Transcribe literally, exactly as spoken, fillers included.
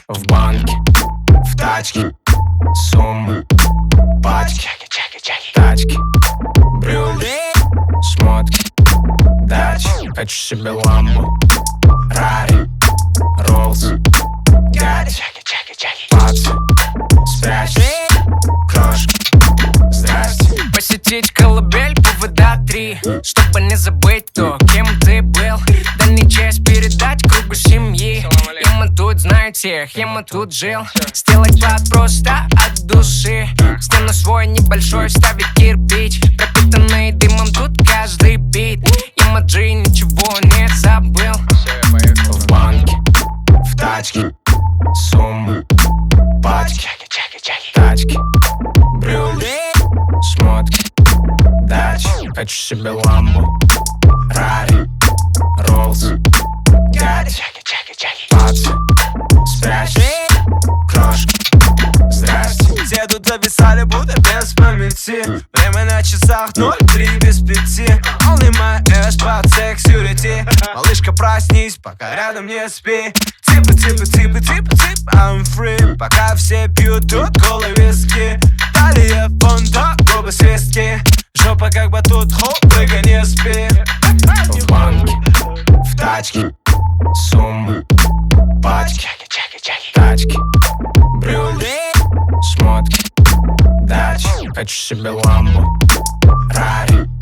В банке, в тачке, суммы, пачки, тачки, брюли, шмотки, дачи. Хочу себе ламбу, Рари, Роллс, Гади. Пацы, спрячься, крошки, здрасте. Посетить колыбель по ВДА три, чтобы не забыть то, кем ты был. Да не честь передать кругу семьи. И мы тут, знаете, и мы тут жил. Сделать клад просто от души. Стену свой небольшой вставить кирпич, пропитанный дымом тут каждый бит. И Маджи ничего не забыл. В банке, в тачке, суммы, пачки, тачки, брюли, шмотки, дачи. Хочу себе ламбу, Рари, Роллс, Гади. Пацы, спрячься, крошки, здрасте. Все тут зависали, будто без памяти. Время на часах ноль три без пяти. Only my ass под security. Малышка, проснись, пока рядом не спи. Типа, типа, типа, типа, типа, I'm free. Пока все пьют тут колы виски. Талия, фонда, губы свистки. Жопа как батут, хоп, прыгай, не спи. В банке, в тачке, суммы, пачки, тачки, брюли, шмотки, дачи. Хочу себе ламбу, Рари,